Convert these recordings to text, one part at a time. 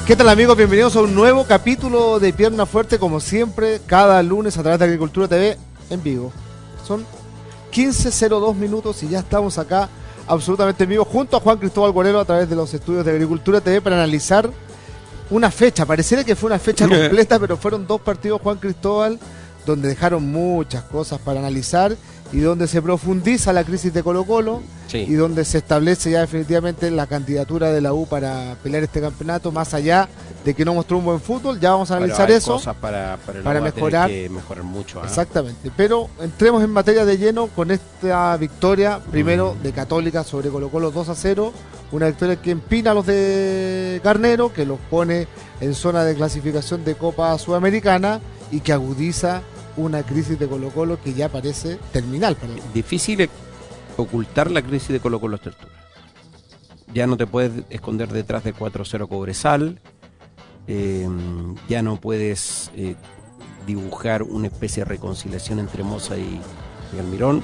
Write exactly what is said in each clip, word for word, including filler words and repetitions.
¿Qué tal, amigos? Bienvenidos a un nuevo capítulo de Pierna Fuerte, como siempre, cada lunes a través de Agricultura T V en vivo. Son quince cero dos minutos y ya estamos acá absolutamente en vivo junto a Juan Cristóbal Guarelo a través de los estudios de Agricultura T V para analizar una fecha. Pareciera que fue una fecha completa, pero fueron dos partidos, Juan Cristóbal, donde dejaron muchas cosas para analizar y donde se profundiza la crisis de Colo-Colo, sí, y donde se establece ya definitivamente la candidatura de la U para pelear este campeonato, más allá de que no mostró un buen fútbol. Ya vamos a analizar hay eso cosas para, para, para mejorar, que mejorar mucho, ¿eh? Exactamente, pero entremos en materia de lleno con esta victoria primero mm. de Católica sobre Colo-Colo dos a cero, una victoria que empina a los de Garnero, que los pone en zona de clasificación de Copa Sudamericana y que agudiza una crisis de Colo-Colo que ya parece terminal para el... Difícil ocultar la crisis de Colo-Colo a esta altura. Ya no te puedes esconder detrás de cuatro cero Cobresal, eh, ya no puedes eh, dibujar una especie de reconciliación entre Moza y, y Almirón.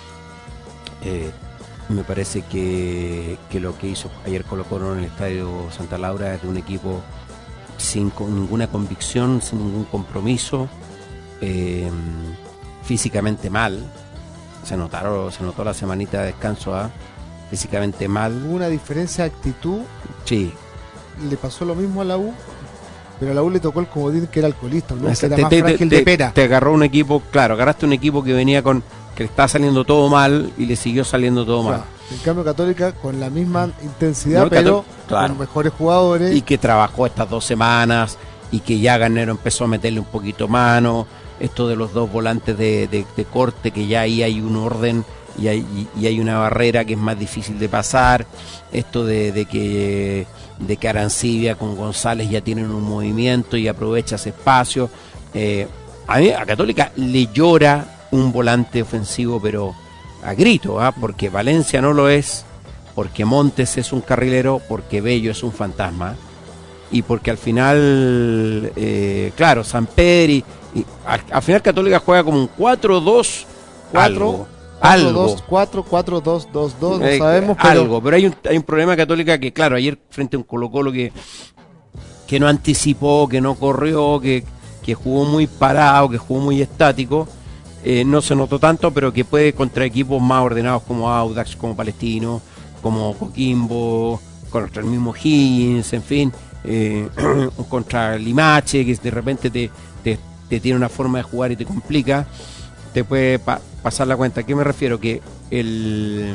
Eh, me parece que, que lo que hizo ayer Colo-Colo en el Estadio Santa Laura es de un equipo sin con ninguna convicción, sin ningún compromiso. Eh, físicamente mal, se notaron, se notó la semanita de descanso, ¿eh? Físicamente mal. Hubo una diferencia de actitud. Sí. Le pasó lo mismo a la U, pero a la U le tocó el comodín que era alcoholista, ¿no? Este, Que era te, más te, frágil te, de pera. Te agarró un equipo, claro, agarraste un equipo que venía con, que le estaba saliendo todo mal y le siguió saliendo todo mal. Claro. En cambio Católica con la misma intensidad, no, pero claro, con mejores jugadores. Y que trabajó estas dos semanas y que ya Garnero empezó a meterle un poquito mano. Esto de los dos volantes de, de, de corte, que ya ahí hay un orden y hay, y, y hay una barrera que es más difícil de pasar. Esto de, de que de que Arancibia con González ya tienen un movimiento y aprovecha ese espacio. Eh, a mí, a Católica le llora un volante ofensivo, pero a grito, ¿eh? Porque Valencia no lo es, porque Montes es un carrilero, porque Bello es un fantasma, y porque al final, eh, claro, Samperi, y al, al final Católica juega como un cuatro dos cuatro, algo, cuatro cuatro dos dos dos, no eh, sabemos, pero... algo, pero hay un, hay un problema Católica que, claro, ayer frente a un Colo-Colo que, que no anticipó, que no corrió, que, que jugó muy parado, que jugó muy estático, eh, no se notó tanto, pero que puede contra equipos más ordenados como Audax, como Palestino, como Coquimbo, contra el mismo Higgins, en fin, eh, contra Limache, que de repente te, te, te tiene una forma de jugar y te complica, te puede pa- pasar la cuenta. ¿A qué me refiero? Que el,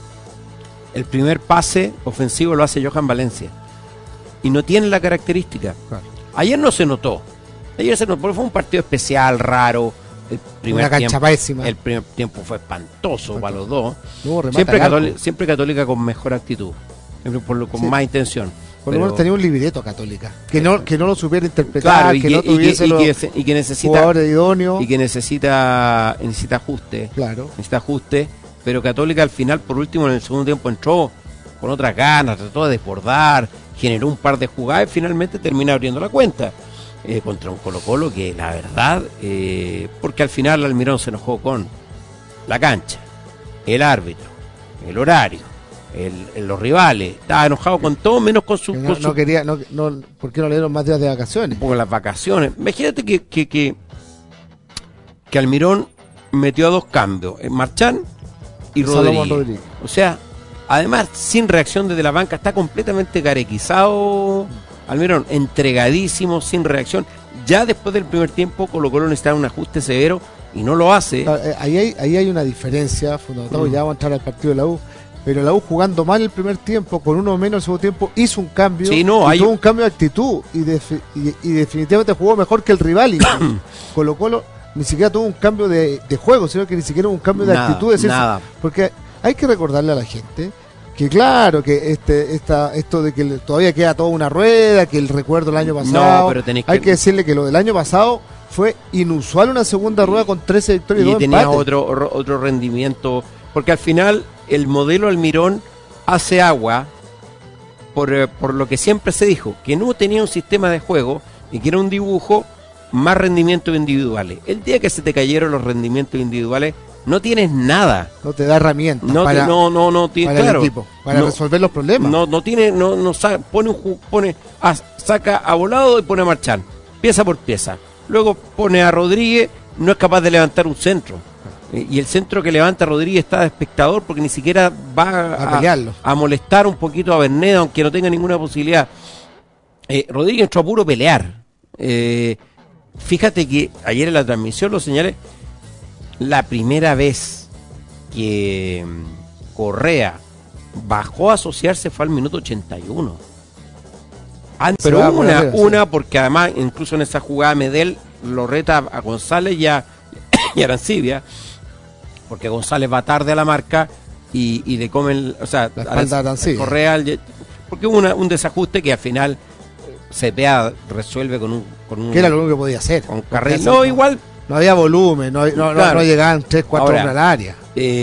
el primer pase ofensivo lo hace Johan Valencia y no tiene la característica. Claro. Ayer no se notó, ayer se notó porque fue un partido especial, raro. El primer una cancha tiempo, pésima. El primer tiempo fue espantoso para los dos. No, siempre, Católica, siempre Católica con mejor actitud, siempre por lo, con sí. más intención. Por lo menos tenía un libreto Católica, que no que no lo supiera interpretar, claro, y que, que no tuviese y que, los y que, y que necesita jugadores idóneos. Y que necesita necesita ajuste. Claro. Necesita ajuste, pero Católica al final, por último, en el segundo tiempo entró con otras ganas, trató de desbordar, generó un par de jugadas y finalmente termina abriendo la cuenta. Eh, contra un Colo-Colo que la verdad, eh, porque al final Almirón se enojó con la cancha, el árbitro, el horario, el, el, los rivales, estaba enojado con todo menos con su... No, con su... no quería, no, no, ¿por qué no le dieron más días de vacaciones? Por las vacaciones. Imagínate que, que, que, que Almirón metió a dos cambios, Marchán y Rodríguez. Rodríguez. O sea, además sin reacción desde la banca, está completamente carequizado Almirón, entregadísimo, sin reacción. Ya después del primer tiempo Colo-Colo necesitaba un ajuste severo y no lo hace. Ahí hay, ahí hay una diferencia fundamental, mm. ya vamos a entrar al partido de la U, pero la U jugando mal el primer tiempo, con uno menos el segundo tiempo, hizo un cambio, sí, no, hay... tuvo un cambio de actitud y, de, y, y definitivamente jugó mejor que el rival. Y Colo-Colo ni siquiera tuvo un cambio de, de juego, sino que ni siquiera un cambio de nada, actitud. Es decir, nada. Porque hay que recordarle a la gente que claro, que este esta esto de que todavía queda toda una rueda, que el recuerdo del año pasado, no, pero tenés hay que... que decirle que lo del año pasado fue inusual, una segunda rueda con trece victorias y, y dos tenía empates. otro otro rendimiento, porque al final el modelo Almirón hace agua por, por lo que siempre se dijo, que no tenía un sistema de juego y que era un dibujo más rendimientos individuales. El día que se te cayeron los rendimientos individuales, no tienes nada. No te da herramientas No, para, te, no, no, no tiene, para claro, el equipo, para no, resolver los problemas. No, no tiene, no, no sa- pone un ju- pone, ah, saca a Volado y pone a Marchán, pieza por pieza. Luego pone a Rodríguez, no es capaz de levantar un centro. Eh, Y el centro que levanta Rodríguez está de espectador porque ni siquiera va A pelearlo. a, a molestar un poquito a Bernet, aunque no tenga ninguna posibilidad. Eh, Rodríguez entró a puro pelear. Eh, fíjate que ayer en la transmisión lo señalé, la primera vez que mm, Correa bajó a asociarse fue al minuto ochenta y uno. Antes, Se pero va por una, arriba, sí. una porque además incluso en esa jugada Medel lo reta a González y a, y a Arancibia, porque González va tarde a la marca y, y le comen, o sea, La espalda a Arancibia. Correa, el- porque hubo una- un desajuste que al final eh, Cepeda resuelve con un, con un Que era lo único que podía hacer. con Porque Carril. eso No, igual No había volumen, no, no, no- Claro. no llegaban tres, cuatro Ahora, hombres al área.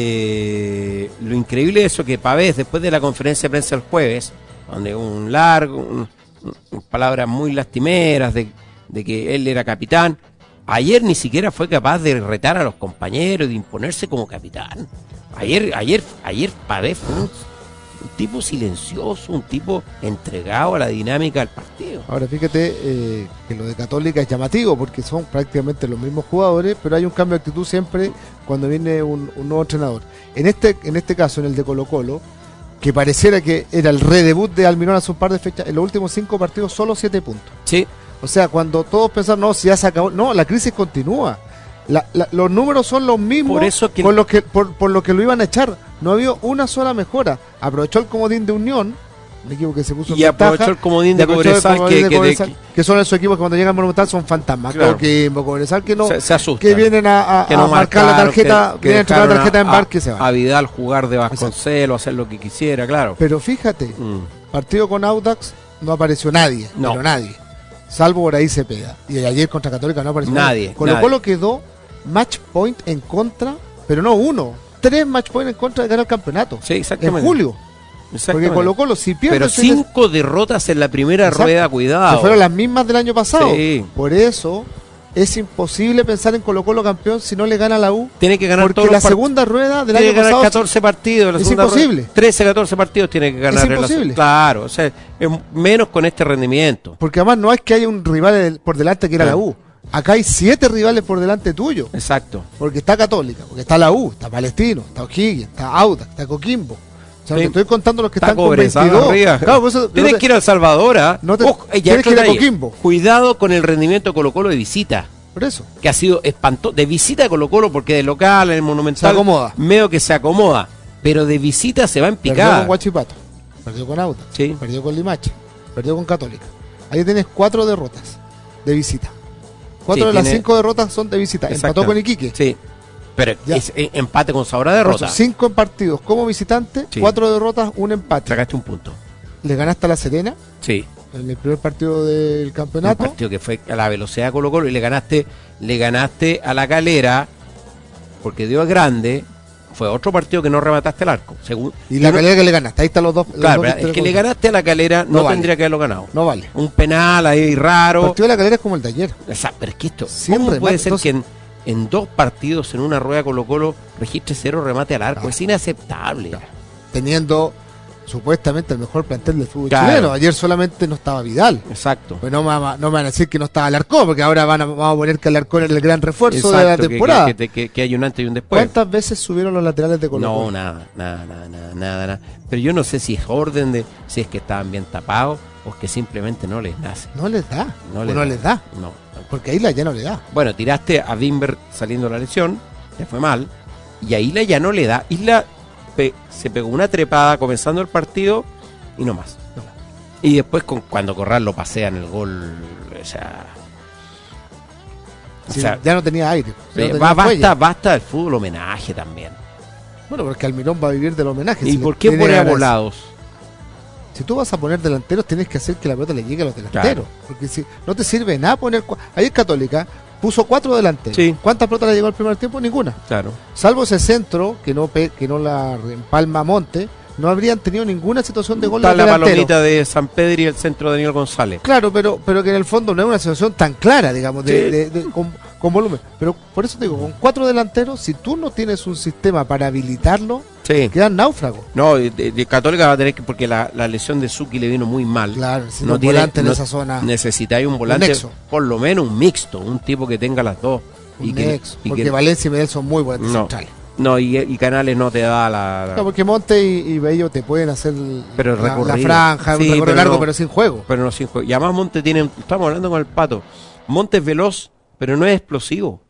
Eh, lo increíble es eso que Pavés, después de la conferencia de prensa el jueves, donde un largo, un- un- palabras muy lastimeras de, de que él era capitán, ayer ni siquiera fue capaz de retar a los compañeros, de imponerse como capitán. Ayer, ayer, ayer Pavés fue un, un tipo silencioso, un tipo entregado a la dinámica del partido. Ahora fíjate eh, que lo de Católica es llamativo porque son prácticamente los mismos jugadores, pero hay un cambio de actitud siempre cuando viene un, un nuevo entrenador. En este, en este caso, en el de Colo Colo, que pareciera que era el redebut de Almirón hace un par de fechas, en los últimos cinco partidos solo siete puntos. Sí, O sea, cuando todos pensaron, no, si ya se acabó, no, la crisis continúa. La- la- los números son los mismos Por eso que- con los que, por, por lo que lo iban a echar. No había una sola mejora. Aprovechó el comodín de Unión, un equipo que se puso en y ventaja, aprovechó el comodín y de aprovechó el Cobresal comodín que, de que, de- Cobresal, que son esos equipos que cuando llegan al Monumental son fantasmas. Claro. Coquimbo, Cobresal, que no, se, se asustan. que vienen a, a- Que no a marcar la marcaron, tarjeta, que- que vienen a tocar la dejaron tarjeta de a- embarque y se van. a Vidal jugar de Vasconcelos, hacer lo que quisiera, claro. Pero fíjate, Mm. partido con Audax no apareció nadie, No. pero nadie. Salvo por ahí Cepeda. Y ayer contra Católica no apareció Nadie, Colo nadie. Colo quedó match point en contra, pero no uno, tres match point en contra de ganar el campeonato. Sí, En exactamente. julio. Exactamente. Porque Colo Colo si pierde Pero el fin de- cinco derrotas en la primera Exacto, rueda, que cuidado. fueron las mismas del año pasado. Sí. Por eso es imposible pensar en Colo Colo campeón si no le gana a la U. Tiene que ganar Porque todos la los partidos. segunda rueda del Tiene año que ganar pasado catorce partidos. La es segunda rueda. imposible. trece, catorce partidos tiene que ganar. en la- imposible. Claro, o sea, es menos con este rendimiento. Porque además no es que haya un rival del- por delante que era Claro. la U. Acá hay siete rivales por delante tuyo. Exacto. Porque está Católica, porque está la U, está Palestino, está O'Higgins, está Audax, está Coquimbo. O sea, Sí. te estoy contando los que Está están con Cobresal veintidós. arriba. Claro, por eso, Tienes no te- que ir a El Salvador, ¿ah? no te- Ojo, eh, ya tienes otro que ir a detalle. Coquimbo. Cuidado con el rendimiento de Colo Colo de visita. por eso. Que ha sido espantoso. De visita a Colo Colo, porque de local, en el Monumental, Se acomoda. medio que se acomoda. Pero de visita se va en Perdió picada. con Huachipato, perdió con Audax, Sí. perdió con Limache, perdió con Católica. Ahí tienes cuatro derrotas de visita. Cuatro Sí, de las tiene- cinco derrotas son de visita. Empató Exacto. con Iquique. Sí. Pero Ya. es eh, empate con sabor a Por derrota. eso, cinco en partidos como visitante, Sí. cuatro derrotas, un empate. Sacaste un punto. Le ganaste a la Serena Sí. en el primer partido del Un campeonato. partido que fue a la velocidad de Colo Colo y le ganaste, le ganaste a la Calera porque dio grande. Fue otro partido que no remataste el arco. Según, Y la yo no- calidad que le ganaste. Ahí están los dos. los Claro, dos pero el victorias que le contra- ganaste a la Calera no, No vale. tendría que haberlo ganado. No vale. Un penal ahí El raro. partido de la calera es como el de ayer. O sea, pero es que esto, Siempre ¿cómo puede remate, ser entonces- que en, en dos partidos en una rueda Colo Colo registre cero remate al arco? No. Es inaceptable. Teniendo supuestamente el mejor plantel del fútbol Claro. chileno. Ayer solamente no estaba Vidal. Exacto. Pues no me, va- no me van a decir que no estaba Alarcón, porque ahora van a, vamos a poner que Alarcón era el gran refuerzo de la Exacto, que- temporada. Que, que- que- que hay un antes y un después. ¿Cuántas veces subieron los laterales de Colo No, Colo? nada, nada, nada, nada, nada, nada. Pero yo no sé si es orden de, si es que estaban bien tapados o es que simplemente no les nace. No les da. No o les no da. les da. No. Porque Isla ya no le da. Bueno, tiraste a Bimber saliendo de la lesión, le fue mal, y a Isla ya no le da. Isla pe- se pegó una trepada comenzando el partido y no más. No. Y después con, cuando Corral lo pasea en el gol, o sea... o Sí, sea, ya no tenía aire. ya no eh, tenía va- fuelle. basta, basta del fútbol homenaje también. Bueno, porque Almirón va a vivir del homenaje. ¿Y si por le- qué tiene pone a ganas. Volados? Si tú vas a poner delanteros, tienes que hacer que la pelota le llegue a los delanteros. Porque si no te sirve nada poner. cua- Ayer Católica puso cuatro delanteros. Sí. ¿Cuántas pelotas le llegó al primer tiempo? Ninguna. Claro. Salvo ese centro que no pe- que no la empalma Monte, no habrían tenido ninguna situación de gol Está los la delanteros. palomita de San Pedro y el centro de Daniel González. Claro, pero pero que en el fondo no es una situación tan clara, digamos, de, Sí. de- de- con, con volumen. Pero por eso te digo, con cuatro delanteros, si tú no tienes un sistema para habilitarlo, Sí. quedan náufragos. No, de, de Católica va a tener que, porque la, la lesión de Suki le vino muy mal. Claro, si no no tiene volante en no- esa zona. Necesitáis un volante, nexo. por lo menos un mixto, un tipo que tenga las dos. Un que- nexo, y porque que- Valencia y Medel son muy buenos no, centrales. no y, y Canales no te da la... la- Claro, porque Monte y, y Bello te pueden hacer el- Pero el la, la recorrido. franja, Sí, un recorrido pero largo, no- pero sin juego. pero no sin juego. Y además Monte tiene, estamos hablando con el Pato, Monte es veloz, pero no es explosivo.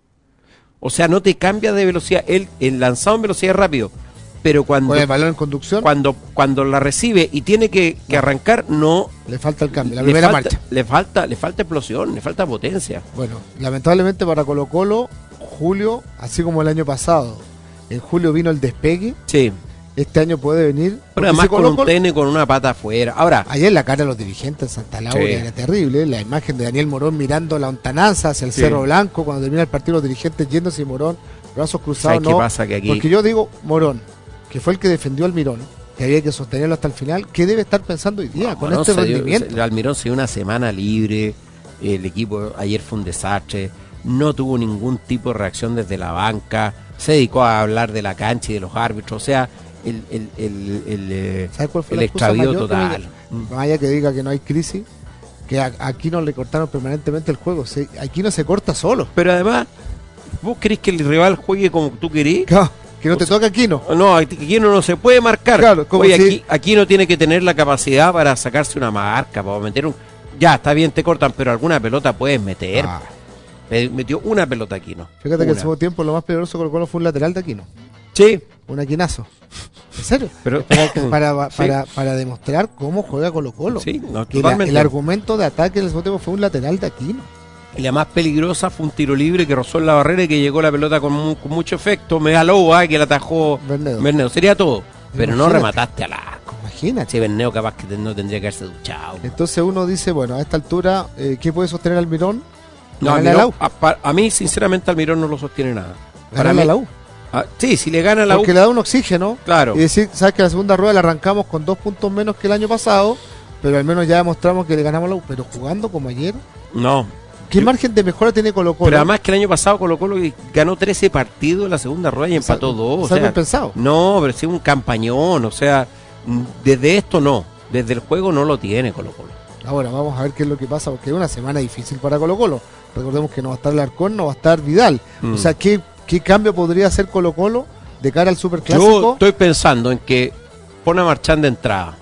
O sea, no te cambia de velocidad. Él, el lanzado en velocidad es rápido, pero cuando, Con el balón en conducción, cuando, cuando la recibe y tiene que, que arrancar, no... le falta el cambio, la le primera falta, marcha. Le falta, le falta explosión, le falta potencia. Bueno, lamentablemente para Colo Colo, Julio, así como el año pasado, en julio vino el despegue, Sí, este año puede venir. pero porque además si con Colo un Colo- T N con una pata afuera. Ahora, Ayer la cara de los dirigentes en Santa Laura Sí. era terrible, la imagen de Daniel Morón mirando la lontananza hacia el Sí. Cerro Blanco, cuando termina el partido los dirigentes yéndose y Morón, brazos cruzados, ¿sabes qué no, pasa? Que aquí... porque yo digo, Morón, que fue el que defendió al Mirón, que había que sostenerlo hasta el final, ¿qué debe estar pensando hoy día con Morón este se dio- rendimiento? se- Almirón se dio una semana libre, el equipo ayer fue un desastre, no tuvo ningún tipo de reacción desde la banca, se dedicó a hablar de la cancha y de los árbitros, o sea, el, el, el, el, eh, ¿Sabes cuál fue el la excusa extravío mayor que me- total. Más allá que diga que no hay crisis, que a- aquí no le cortaron permanentemente el juego, se- aquí no se corta solo. Pero además, ¿vos querés que el rival juegue como tú querís? Claro, que no O te sea, toca aquí, no. No, aquí no, no se puede marcar. Claro, como Oye, si- aquí, aquí no tiene que tener la capacidad para sacarse una marca, para meter un... Ya, está bien, te cortan, pero alguna pelota puedes meter. Ah, Eh, Metió una pelota aquí, ¿no? fíjate que el Una. segundo tiempo lo más peligroso Colo Colo fue un lateral de Aquino, Sí, un aquinazo. ¿En serio? pero... Para, para, Sí. para, para demostrar cómo juega Colo Colo. Sí, no, Que la- totalmente. el argumento de ataque en el segundo tiempo fue un lateral de Aquino. Y la más peligrosa fue un tiro libre que rozó en la barrera y que llegó la pelota con, mu- con mucho efecto. Megaloa, que la atajó Bernedo. Berneo. Sería todo. Pero no Imagínate. remataste al arco. Imagínate. Sí, Berneo capaz que te- no tendría que haberse duchado. Entonces uno dice, bueno, a esta altura, eh, ¿qué puede sostener Almirón? No, Ganarle a la U. Almirón- a, pa- a mí, sinceramente, Almirón no lo sostiene nada. Para Ganarle mí, a la U. ah, sí, si le gana a la Porque U, le da un oxígeno. claro. Y decir, sabes que la segunda rueda la arrancamos con dos puntos menos que el año pasado, pero al menos ya demostramos que le ganamos a la U. Pero jugando como ayer, No. ¿qué Yo- margen de mejora tiene Colo Colo? Pero además que el año pasado Colo Colo ganó trece partidos en la segunda rueda y Es empató algo- dos. es O algo sea, impensado. no, pero sí un campañón. O sea, mm, desde esto no. Desde el juego no lo tiene Colo Colo. Ahora vamos a ver qué es lo que pasa, porque es una semana difícil para Colo Colo. Recordemos que no va a estar Larcón, no va a estar Vidal. Mm. O sea, ¿qué, ¿qué cambio podría hacer Colo Colo de cara al Yo Superclásico? estoy pensando en que pone a Marchand de entrada.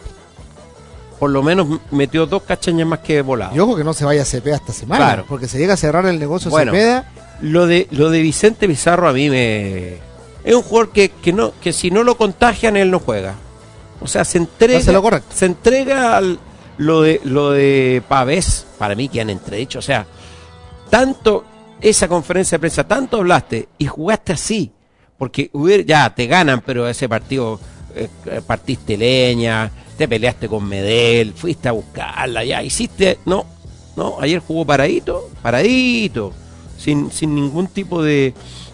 Por lo menos m- metió dos cachañas más que volado. Y ojo que no se vaya a Cepeda esta semana, Claro. porque se llega a cerrar el negocio Bueno. Cepeda. Lo de lo de Vicente Pizarro a mí me es un jugador que, que no que si no lo contagian él no juega. O sea, se entrega Hace lo correcto. se entrega al, lo de lo de Pavés, para mí que han entredicho, o sea, tanto esa conferencia de prensa, tanto hablaste y jugaste así, porque hubiera, ya te ganan, pero ese partido eh, eh, partiste leña, te peleaste con Medel, fuiste a buscarla, ya hiciste, no, no, ayer jugó paradito, paradito, sin, sin ningún tipo de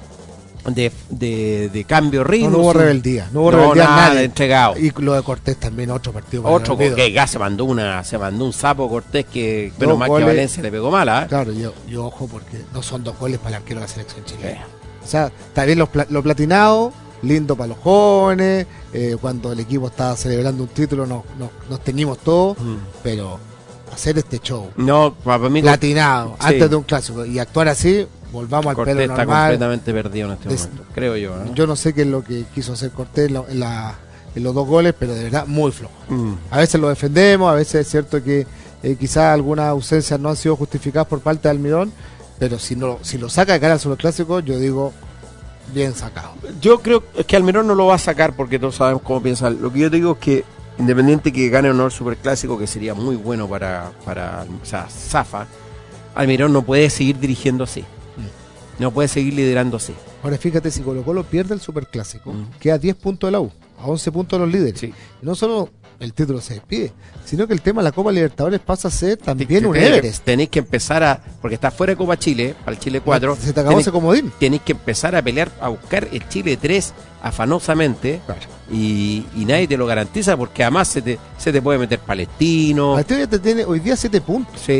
de, de, de cambio de ritmo. No, no hubo sin- rebeldía, no hubo no, rebeldía nada, nadie. entregado. Y lo de Cortés también, otro partido. para Otro el olvido. que ya se mandó una, se mandó un sapo Cortés que Dos menos mal que goles. Valencia le pegó mala, ¿eh? Claro, yo, yo ojo porque no son dos goles para el arquero de la selección chilena. Eh. O sea, está bien lo, pla- lo platinado, lindo para los jóvenes, eh, cuando el equipo estaba celebrando un título nos, nos, nos teñimos todos, Mm. pero hacer este show No, para mí platinado Sí. antes de un clásico y actuar así, volvamos al Cortés pelo está normal. completamente perdido en este Es- momento, creo yo, ¿no? Yo no sé qué es lo que quiso hacer Cortés en, la- en la- en los dos goles, pero de verdad muy flojo. Mm. A veces lo defendemos, a veces es cierto que eh, quizás algunas ausencias no han sido justificadas por parte de Almirón, pero si no si lo saca de cara al superclásico, yo digo bien sacado. Yo creo que Almirón no lo va a sacar porque todos sabemos cómo piensa. Lo que yo te digo es que independiente que gane o no el superclásico, que sería muy bueno para, para o sea, Zafa, Almirón no puede seguir dirigiendo así. No puede seguir liderando así. Ahora fíjate, si Colo Colo pierde el superclásico, Mm. queda a diez puntos de la U, a once puntos de los líderes. Sí. Y no solo el título se despide, sino que el tema de la Copa Libertadores pasa a ser también Te- un te- Everest. Tenéis que empezar a, porque está fuera de Copa Chile, para el Chile cuatro, Se te acabó tenéis- ese comodín. tenéis que empezar a pelear, a buscar el Chile tres afanosamente. Claro. Y, y nadie te lo garantiza porque además se te, se te puede meter Palestino. Palestino ya te tiene hoy día siete puntos. Sí,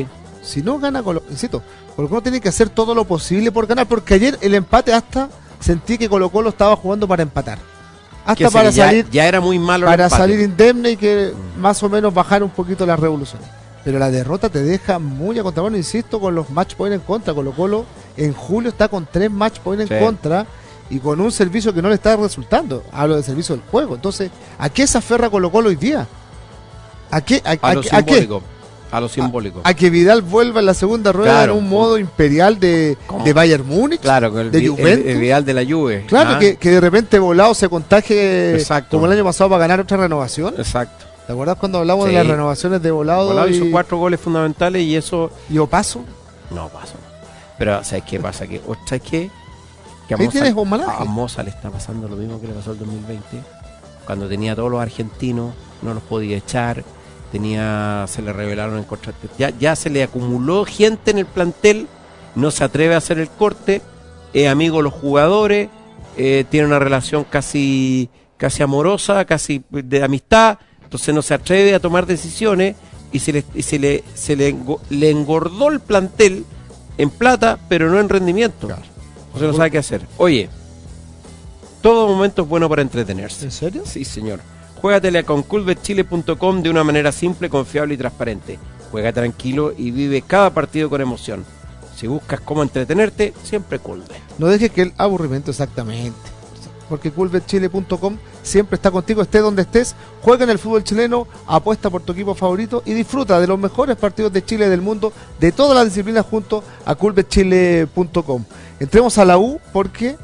Si no gana Colo Colo, insisto, Colo Colo tiene que hacer todo lo posible por ganar, porque ayer el empate hasta sentí que Colo Colo estaba jugando para empatar. Hasta para ya, salir ya era muy malo para salir indemne y que mm. más o menos bajar un poquito las revoluciones. Pero la derrota te deja muy a contramano, insisto, con los match points en contra. Colo Colo en julio está con tres match points en sí. contra y con un servicio que no le está resultando. Hablo del servicio del juego. Entonces, ¿a qué se aferra Colo Colo hoy día? ¿A qué? ¿A, a, a, lo, a, simbólico, a, a lo simbólico. A, a que Vidal vuelva en la segunda rueda claro, en un modo imperial de, de Bayern Múnich, claro, el, de Juventus. El, el Vidal de la Juve. Claro, ¿ah? que, que de repente Volado se contagie Exacto. como el año pasado para ganar otra renovación. Exacto. ¿Te acuerdas cuando hablamos sí. de las renovaciones de Volado? Volado y... hizo cuatro goles fundamentales y eso... ¿Y Opaso? No, Opaso. Pero, ¿sabes qué pasa? Que, ¿sabes qué? Que a Ahí Moza, tienes Bomalaje. A Moza le está pasando lo mismo que le pasó el dos mil veinte. Cuando tenía a todos los argentinos, no los podía echar. Tenía, se le revelaron en contra. Ya, ya se le acumuló gente en el plantel. No se atreve a hacer el corte. Es amigo de los jugadores. Eh, tiene una relación casi... casi amorosa, casi de amistad, entonces no se atreve a tomar decisiones y se le y se le se le, le engordó el plantel en plata, pero no en rendimiento. Claro. Entonces no sabe qué hacer. Oye, todo momento es bueno para entretenerse. ¿En serio? Sí, señor. Juégatela con coolbet chile punto com de una manera simple, confiable y transparente. Juega tranquilo y vive cada partido con emoción. Si buscas cómo entretenerte, siempre Coolbet. No dejes que el aburrimiento exactamente. Porque coolbet chile punto com siempre está contigo, estés donde estés. Juega en el fútbol chileno, apuesta por tu equipo favorito y disfruta de los mejores partidos de Chile y del mundo, de todas las disciplinas, junto a coolbet chile punto com. Entremos a la U porque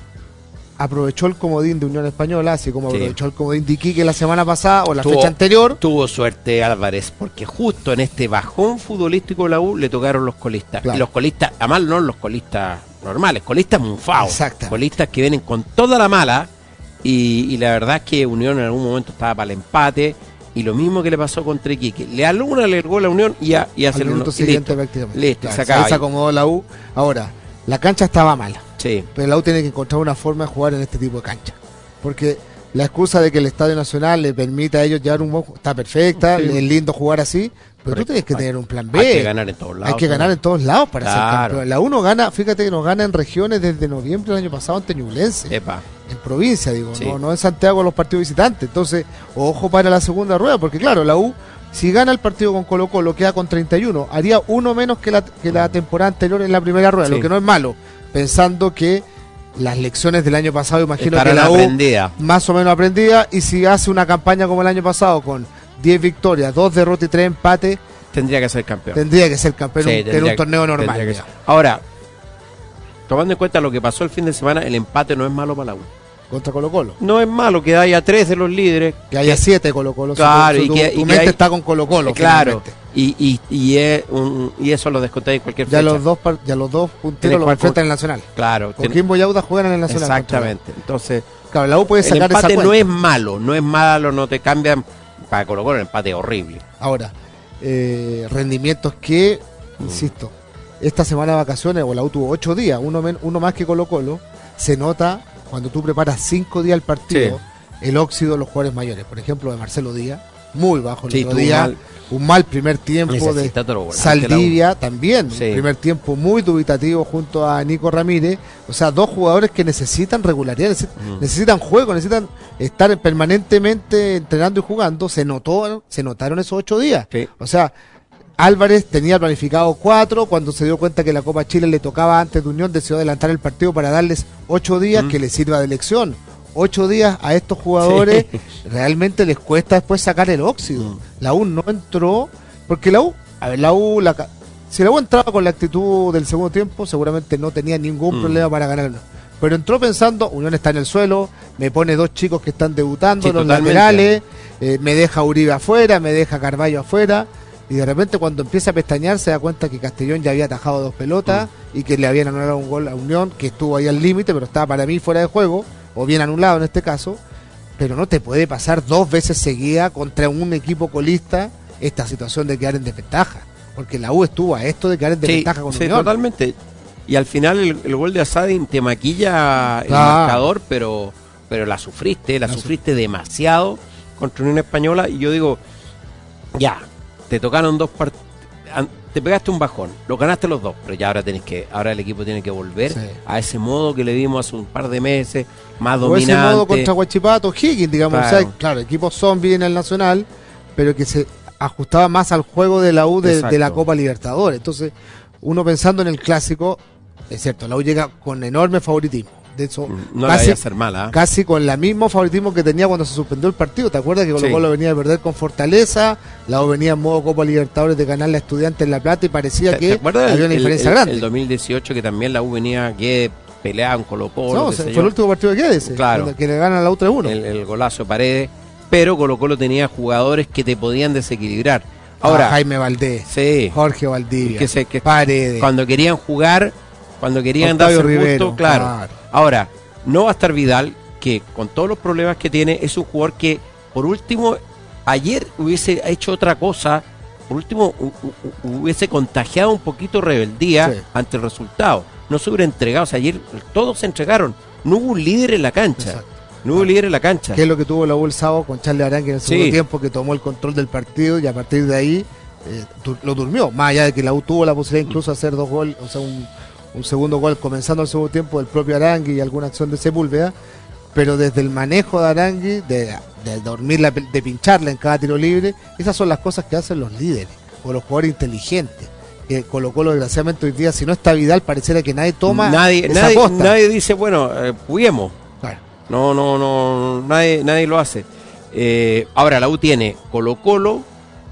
aprovechó el comodín de Unión Española, así como sí. aprovechó el comodín de Iquique la semana pasada o la tuvo, fecha anterior. Tuvo suerte Álvarez, porque justo en este bajón futbolístico de la U le tocaron los colistas. Claro. Y los colistas, además no los colistas normales, colistas mufados, colistas que vienen con toda la mala, y, y la verdad es que Unión en algún momento estaba para el empate, y lo mismo que le pasó contra Iquique, le alguna le ergó la Unión y, a, y hace el minuto siguiente prácticamente. Listo, claro, se acaba. Se acomodó la U. Ahora, la cancha estaba mala, sí. pero la U tiene que encontrar una forma de jugar en este tipo de cancha, porque la excusa de que el Estadio Nacional le permita a ellos llevar un buen, está perfecta, sí. es lindo jugar así, pero tú tienes que tener un plan B. Hay que ganar en todos lados. Hay que ganar en todos lados para claro. ser campeón. La U no gana, fíjate que nos gana en regiones desde noviembre del año pasado ante Ñublense. Epa. En provincia, digo, sí. no, no en Santiago los partidos visitantes. Entonces, ojo para la segunda rueda, porque claro, la U, si gana el partido con Colo Colo, queda con treinta y uno, haría uno menos que la, que la temporada anterior en la primera rueda, sí. lo que no es malo, pensando que las lecciones del año pasado, imagino Estarán que la U aprendida. más o menos aprendida, y si hace una campaña como el año pasado con diez victorias, dos derrotas y tres empates, tendría que ser campeón. Tendría que ser campeón sí, en un torneo normal. Ahora, tomando en cuenta lo que pasó el fin de semana, el empate no es malo para la U. Contra Colo Colo. No es malo que haya tres de los líderes. Que haya siete Colo Colo. Claro, su, su, y que, tu, tu y mente hay, está con Colo Colo. Eh, claro. Y, y, y, es un, y eso lo descontáis en cualquier ya fecha. Los dos, ya los dos punteros los enfrentan en el Nacional. Claro. Coquimbo y Audax juegan en el Nacional. Exactamente. Entonces, claro, la U puede sacar el empate esa no es malo, no es malo, no te cambian. Para Colo Colo el empate es horrible. Ahora, eh, rendimientos que, mm. insisto, esta semana de vacaciones, o la U tuvo ocho días, uno, men, uno más que Colo Colo, se nota cuando tú preparas cinco días el partido, sí. el óxido de los jugadores mayores. Por ejemplo, de Marcelo Díaz, muy bajo el sí, otro día, mal, un mal primer tiempo de Saldivia también, sí. primer tiempo muy dubitativo junto a Nico Ramírez. O sea, dos jugadores que necesitan regularidad, necesitan, mm. necesitan juego, necesitan estar permanentemente entrenando y jugando. Se notó, se notaron esos ocho días. Sí. O sea, Álvarez tenía planificado cuatro, cuando se dio cuenta que la Copa Chile le tocaba antes de Unión, decidió adelantar el partido para darles ocho días mm. que les sirva de lección. Ocho días a estos jugadores sí. realmente les cuesta después sacar el óxido. Mm. La U no entró, porque la U, a ver, la U, la, si la U entraba con la actitud del segundo tiempo, seguramente no tenía ningún mm. problema para ganarlo. Pero entró pensando, Unión está en el suelo, me pone dos chicos que están debutando, sí, los totalmente. laterales, eh, me deja Uribe afuera, me deja Carvalho afuera. Y de repente cuando empieza a pestañear se da cuenta que Castellón ya había atajado dos pelotas mm. y que le habían anulado un gol a Unión, que estuvo ahí al límite, pero estaba para mí fuera de juego, o bien anulado en este caso. Pero no te puede pasar dos veces seguida contra un equipo colista esta situación de quedar en desventaja, porque la U estuvo a esto de quedar en desventaja sí, con sí, Unión. Totalmente. Y al final el, el gol de Asadi te maquilla el ah. marcador, pero pero la sufriste, la, la sufriste su... demasiado contra Unión Española. Y yo digo, ya, te tocaron dos partidos, an- te pegaste un bajón, lo ganaste los dos, pero ya ahora tenés que, ahora el equipo tiene que volver Sí. a ese modo que le vimos hace un par de meses, más O ese dominante. modo contra Huachipato, Higgins, digamos. Claro. O sea, claro, equipo zombie en el Nacional, pero que se ajustaba más al juego de la U de, Exacto. de la Copa Libertadores. Entonces, uno pensando en el clásico, es cierto, la U llega con enorme favoritismo. De hecho, No la casi, vaya a hacer mala. ¿eh? casi con el mismo favoritismo que tenía cuando se suspendió el partido. ¿Te acuerdas que Colo Sí. Colo venía a perder con Fortaleza? La U venía en modo Copa Libertadores de ganarle a Estudiantes en La Plata y parecía ¿Te, que te acuerdas había el, una el- diferencia el- grande. el dos mil dieciocho que también la U venía que peleaba en Colo Colo? No, qué se- sé fue yo? el último partido de Quedes, Claro. donde- que le gana a la U tres uno. el, el golazo de Paredes, pero Colo Colo tenía jugadores que te podían desequilibrar. Ahora, Ah, Jaime Valdés, sí, Jorge Valdivia, que se- que- Paredes. cuando querían jugar, cuando querían Octavio darse el Rivero, gusto, claro. claro. Ahora, no va a estar Vidal, que con todos los problemas que tiene, es un jugador que, por último, ayer hubiese hecho otra cosa, por último, hu- hu- hubiese contagiado un poquito rebeldía Sí. ante el resultado. No se hubiera entregado, o sea, ayer todos se entregaron. No hubo un líder en la cancha. Exacto. No hubo un líder en la cancha. Que es lo que tuvo la U el sábado con Charles Arangui en el segundo Sí. tiempo, que tomó el control del partido y a partir de ahí eh, du- lo durmió. Más allá de que la U tuvo la posibilidad incluso de hacer dos goles, o sea, un, un segundo gol comenzando el segundo tiempo del propio Arangui y alguna acción de Sepúlveda, pero desde el manejo de Arangui, de, de dormirla, de pincharla en cada tiro libre, esas son las cosas que hacen los líderes o los jugadores inteligentes. Que Colo Colo, desgraciadamente, hoy día, si no está Vidal, pareciera que nadie toma nadie, esa nadie, posta. nadie dice, bueno, eh, juguemos. Claro. No, no, no, nadie, nadie lo hace. Eh, ahora la U tiene Colo Colo,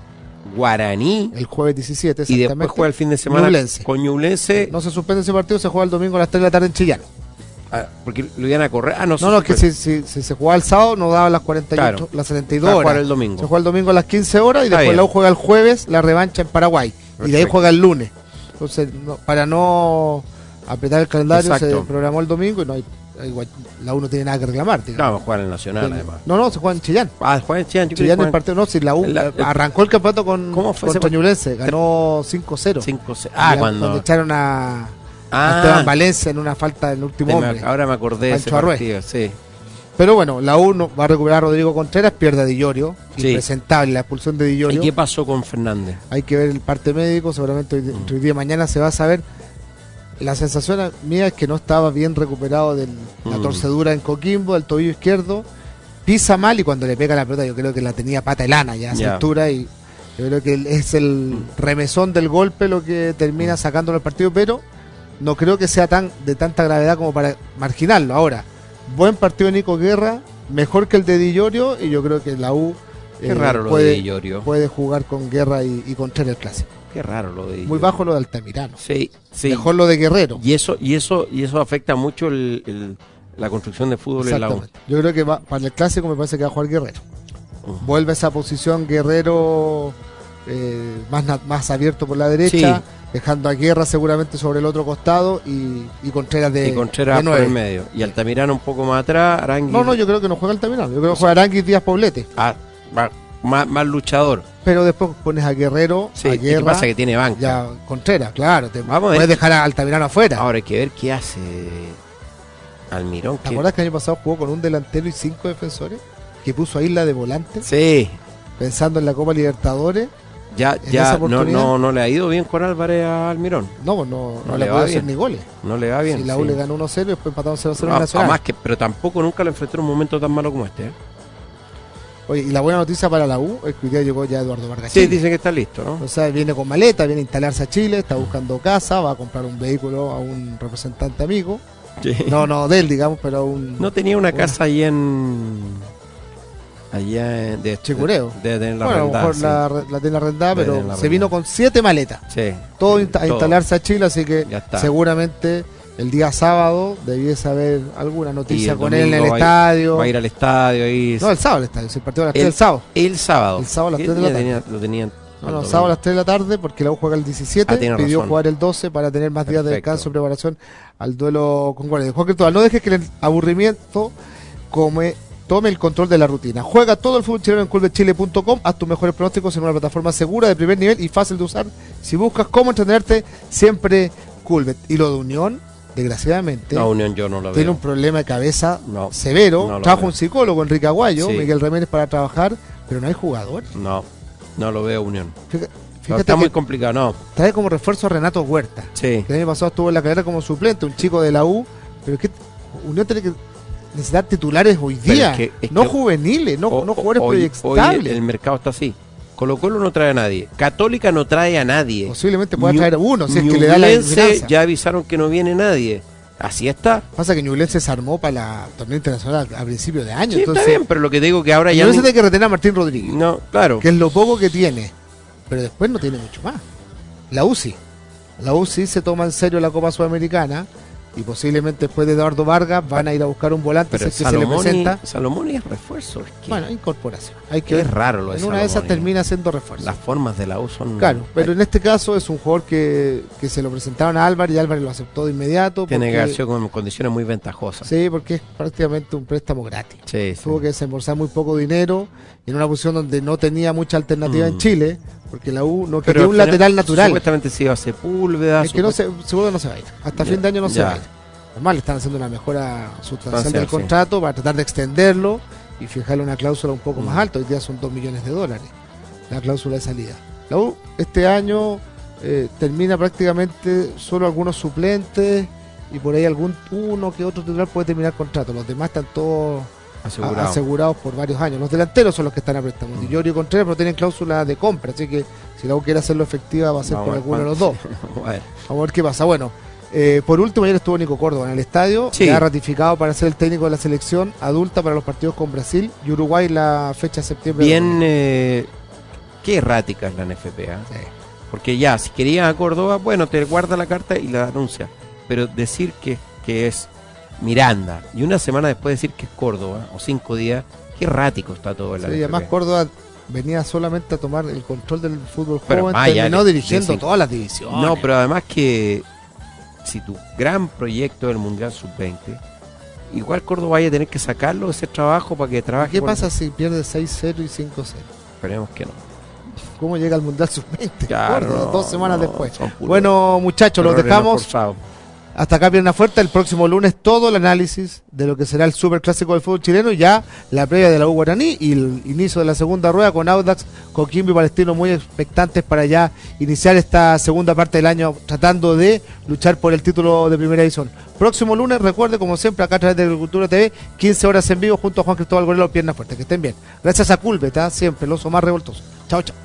Guaraní El jueves diecisiete, y después exactamente. juega el fin de semana Ñublense. con Ñublense. No se suspende ese partido, se juega el domingo a las tres de la tarde en Chillán. Ah, porque lo iban a correr. Ah, no, No, no, es que si, si, si se jugaba el sábado no daba las cuarenta y ocho, Claro. las setenta y Va dos a jugar horas. el domingo. Se juega el domingo a las quince horas y Está después bien. la U juega el jueves la revancha en Paraguay. Y de ahí Perfecto. juega el lunes. Entonces, no- para no apretar el calendario, Exacto. se programó el domingo y no hay, hay- la U no tiene nada que reclamar. No, digamos. va a jugar en el Nacional además. no, no, se juega en Chillán. Ah, juega en Chillán, yo creo que Chillán el juega partido, no, si la U La- eh, arrancó el campeonato con, ¿Cómo fue ese contra partido? Ñublense, ganó cinco cero. cinco seis. Ah, Ya, cuando. echaron a, a Ah, Esteban Valencia en una falta del último me- hombre. ahora me acordé de ese Pancho Arrué. partido, sí. Pero bueno, la U no, va a recuperar a Rodrigo Contreras, pierde a Di Llorio, Sí. impresentable la expulsión de Di ¿Y Llorio. qué pasó con Fernández? Hay que ver el parte médico, seguramente hoy, entre hoy día y mañana se va a saber. La sensación mía es que no estaba bien recuperado de la Mm. torcedura en Coquimbo, del tobillo izquierdo. Pisa mal y cuando le pega la pelota yo creo que la tenía pata de lana ya a esa Ya. altura y yo creo que es el remesón del golpe lo que termina sacándolo del partido, pero no creo que sea tan de tanta gravedad como para marginarlo. Ahora, buen partido de Nico Guerra, mejor que el de Di Llorio y yo creo que la U Qué eh, raro lo puede, de Di Llorio. puede jugar con Guerra y, y Contreras el clásico. Qué raro lo de Di Muy Llorio. bajo lo de Altamirano. Sí, sí. Mejor lo de Guerrero. Y eso, y eso, y eso afecta mucho el, el- la construcción de fútbol en la U. Exactamente. Yo creo que va, para el clásico me parece que va a jugar Guerrero. Ujú. Vuelve a esa posición Guerrero eh, más, na- más abierto por la derecha, Sí. dejando a Guerra seguramente sobre el otro costado y, y Contreras de, y Contreras de por nueve. el medio. Y Altamirano un poco más atrás, Arangui. No, no, yo creo que no juega Altamirano. Yo creo que juega Aranguis Díaz Poblete. Ah, va- más, más luchador. Pero después pones a Guerrero, Sí, a ¿y qué Guerra, pasa? Que tiene banca. ya Contreras, claro. Te Vamos a ver. puedes dejar a Altamirano afuera. Ahora hay que ver qué hace Almirón. ¿Te que- acuerdas que el año pasado jugó con un delantero y cinco defensores? Que puso a Isla de volante, Sí, pensando en la Copa Libertadores. ya, En ya esa no, oportunidad. no, no le ha ido bien con Álvarez a Almirón. No, pues no, no, No le le puede va hacer bien. ni goles. No le va bien. Si la U sí. le ganó uno cero y después empataron cero cero Ah, en Nacional. además que, pero tampoco nunca le enfrentó en un momento tan malo como este. ¿eh? Oye, y la buena noticia para la U es que hoy día llegó ya Eduardo Vargas. Sí, Chile. dicen que está listo, ¿no? O sea, viene con maleta, viene a instalarse a Chile, está buscando casa, va a comprar un vehículo a un representante amigo. Sí. No, no de él, digamos, pero a un... No tenía una Una. casa ahí en. Allá en. De, Chicureo. De, de, la bueno, a lo arrendada, mejor sí. la, la tiene arrendada, Debe pero tenerla se vino arrendada. con siete maletas. Sí. Todo insta- a Todo. instalarse a Chile, así que Ya está. seguramente el día sábado debiese haber alguna Y noticia el con él en el domingo va a ir- estadio. Va a ir al estadio ahí. No, el sábado el estadio, si el partido a las tres El- del sábado. El sábado. El sábado a las ¿Qué tres de la día tarde. tenía- lo tenían. No, el no, domingo? sábado a las tres de la tarde porque la U juega el diecisiete, Ah, tiene pidió razón. jugar el doce para tener más días de Perfecto. descanso y preparación al duelo con Guardia. Juan Cristóbal, no dejes que el aburrimiento come, tome el control de la rutina. Juega todo el fútbol chileno en culbetchile punto com, haz tus mejores pronósticos en una plataforma segura de primer nivel y fácil de usar. Si buscas cómo entretenerte, siempre Culbet. Y lo de Unión, desgraciadamente, No, Unión yo no lo tiene veo. un problema de cabeza No, severo. no lo Trabaja veo. un psicólogo, Enrique Aguayo, Sí. Miguel Ramírez para trabajar, pero no hay jugador. No, no lo veo Unión. Fíjate, Fíjate está que muy complicado, no. trae como refuerzo a Renato Huerta, Sí. que el año pasado estuvo en la carrera como suplente, un chico de la U, pero es que Unión tiene que necesitar titulares hoy Pero día, es que- es no que- juveniles, no, O- no jugadores hoy- proyectables. Hoy el mercado está así. Colo Colo no trae a nadie. Católica no trae a nadie. Posiblemente pueda Ñu- traer uno, si es que le da la Ñublense confianza. ya avisaron que no viene nadie. Así está. Pasa que Ñublense se armó para la torneo internacional a principios de año, Sí, entonces está bien, pero lo que te digo que ahora ya... Ñublense ni- tiene que retener a Martín Rodríguez, No, claro. que es lo poco que tiene, pero después no tiene mucho más. La U sí, la U sí se toma en serio la Copa Sudamericana y posiblemente después de Eduardo Vargas van a ir a buscar un volante Pero si es que se le Salomoni, presenta. Salomoni es refuerzo. Es que Bueno, incorporación. Hay que es ver. raro lo de En una de esas Salomoni. termina siendo refuerzo. Las formas de la U son... Claro, pero en este caso es un jugador que, que se lo presentaron a Álvarez y Álvarez lo aceptó de inmediato. Tiene que porque- haber sido con condiciones muy ventajosas. Sí, porque es prácticamente un préstamo gratis. Sí, sí. Tuvo que desembolsar muy poco dinero en una posición donde no tenía mucha alternativa Mm. en Chile, porque la U no Pero quería un al final, lateral natural. Supuestamente se iba a Sepúlveda. Es que no se, seguro no se va a ir. Hasta Ya, fin de año no se ya. va a ir. Además, le están haciendo una mejora sustancial Sustancial, del sí. contrato para tratar de extenderlo y fijarle una cláusula un poco Mm. más alta. Hoy día son dos millones de dólares la cláusula de salida. La U este año eh, termina prácticamente solo algunos suplentes y por ahí algún uno que otro titular puede terminar contrato. Los demás están todos a- asegurado. asegurados por varios años. Los delanteros son los que están a préstamo. Mm. Di Llorio y Contreras, pero tienen cláusula de compra, así que si la U quiere hacerlo efectiva va a ser Vamos por a ver alguno de los dos. cuánto- A ver. Vamos a ver qué pasa. Bueno, eh, por último, ayer estuvo Nico Córdoba en el estadio, Sí. ya ratificado para ser el técnico de la selección adulta para los partidos con Brasil y Uruguay la fecha de septiembre. Bien, eh, qué errática es la N F P, ¿ah? Sí. Porque ya, si querías a Córdoba, bueno, te guarda la carta y la anuncia. Pero decir que, que es Miranda y una semana después decir que es Córdoba, o cinco días, qué errático está todo en la Sí, N F P. además Córdoba venía solamente a tomar el control del fútbol Pero joven, más allá terminó de- dirigiendo de- todas las divisiones. No, pero además que si tu gran proyecto del Mundial sub veinte, igual Córdoba vaya a tener que sacarlo de ese trabajo para que trabaje. ¿Qué por- pasa si pierde seis cero y cinco cero? Esperemos que no. ¿Cómo llega al Mundial sub veinte? Claro, Córdoba, no, dos semanas no, después. son puros Bueno, muchachos, los errores dejamos. no forzados. Hasta acá Pierna Fuerte, el próximo lunes todo el análisis de lo que será el superclásico del fútbol chileno, ya la previa de la U Guaraní y el inicio de la segunda rueda con Audax, Coquimbo y Palestino muy expectantes para ya iniciar esta segunda parte del año tratando de luchar por el título de primera división. Próximo lunes, recuerde como siempre acá a través de Agricultura T V, quince horas en vivo junto a Juan Cristóbal Gorelo, Pierna Fuerte, que estén bien. Gracias a Culbet, ¿eh? Siempre el oso más revoltoso. Chao, chao.